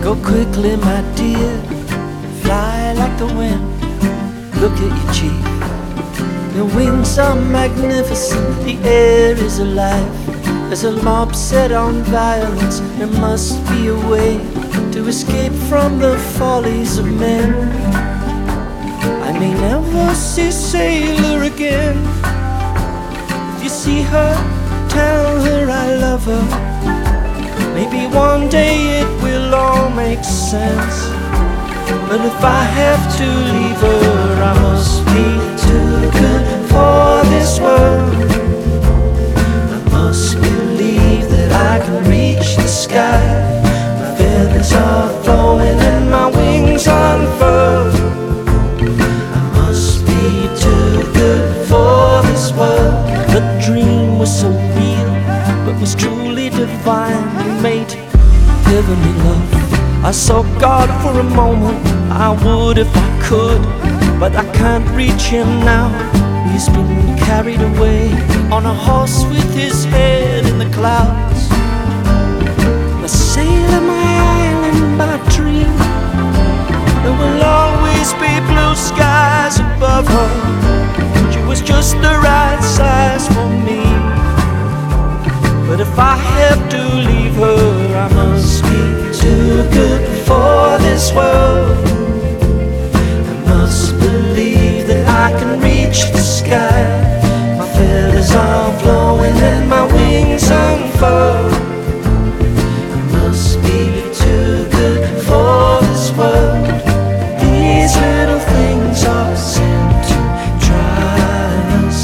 Go quickly, my dear, fly like the wind. Look at you, chief. The wings are magnificent, the air is alive. There's a mob set on violence, there must be a way to escape from the follies of men. I may never see Sailor again. If you see her, tell her I love her. Maybe one day it will all make sense. But if I have to leave her, I must be too good for this world. I must believe that I can reach the sky. My feathers are flowing and my wings unfurled. I must be too good for this world. The dream was so real, but was truly divine. You made heavenly love. I saw God for a moment, I would if I could, but I can't reach him now. He's been carried away on a horse with his head in the clouds. The sailor, my island, my dream. There will always be blue skies above her. She was just the right size for me. But if I have to leave her, I must be too good for this world. I must believe that I can reach the sky. My feathers are flowing and my wings unfurl. I must be too good for this world. These little things are sent to try us.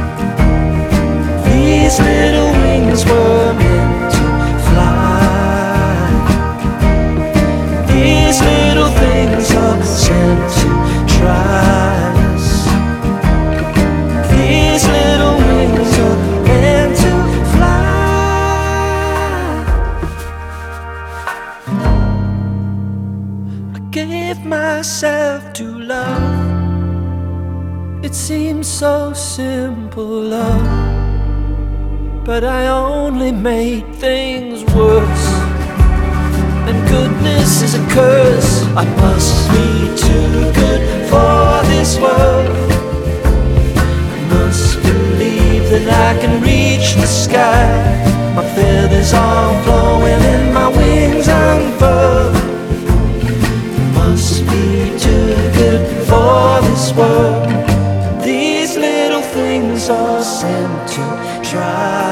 These little wings were meant to fly. These little things are sent to try us. These little wings are meant to fly. I gave myself to love. It seems so simple, love, but I only made things worse. And goodness is a curse. I must be too good for this world. I must believe that I can reach the sky. My feathers are flowing and my wings unfurl. I must be too good for this world. These little things are sent to try.